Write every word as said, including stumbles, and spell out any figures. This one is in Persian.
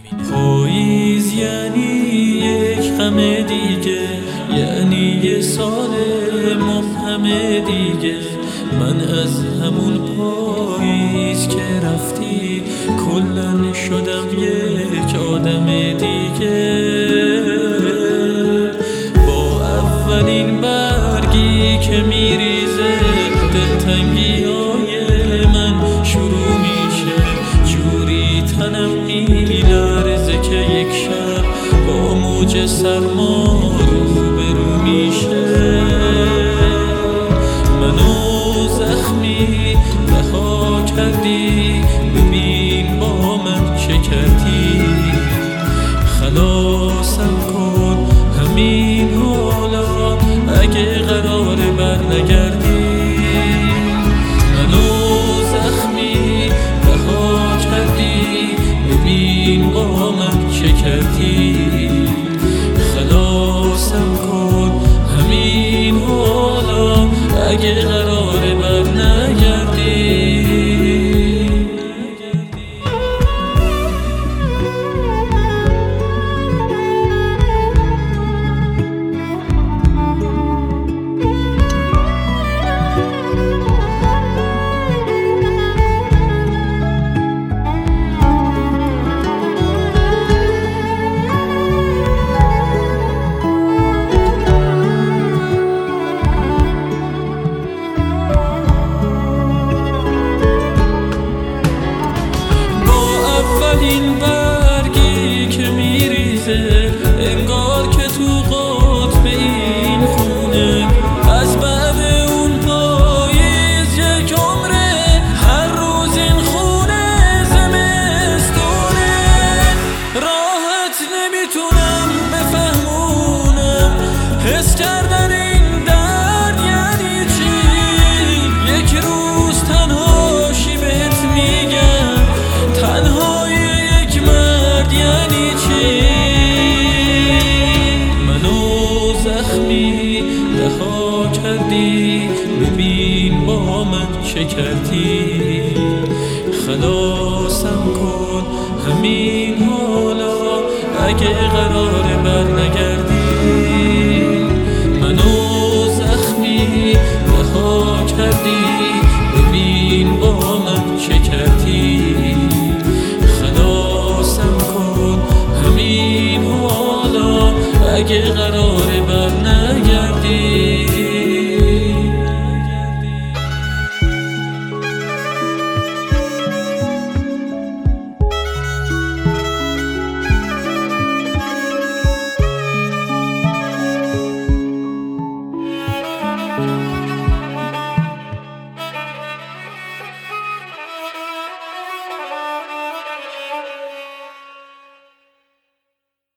پاییز یعنی یک غم دیگه، یعنی یه سال مبهم دیگه. من از همون پاییز که رفتی کلن شدم یک آدم دیگه. با اولین برگی که میریزه دلتنگی های من شروع میشه، جوری تنم میلرزه که یک شب با موج سرما روبرو میشه. منو زخمی رها کردی، ببین با من چه کردی. خلاصم کن همین حالا اگه قراره بر نگردی. منو زخمی رها کردی، ببین با من چه کردی. خلاصم کن همین حالا اگه قراره بر نگردی. این برگی که میریزه انگار که تو قطب این خونه، از بعد اون پاییز یک عمره، هر روز این خونه زمستونه. راحت نمیتونم بفهمونم حس کردن این درد یعنی چی. یک روز تنهاشی بهت میگم تنها یعنی چی. منو زخمی رها کردی، ببین با من چه کردی. خلاصم کن همین حالا اگه قراره بر نگردی. منو زخمی رها کردی، ببین با من چه کردی. اگه قرار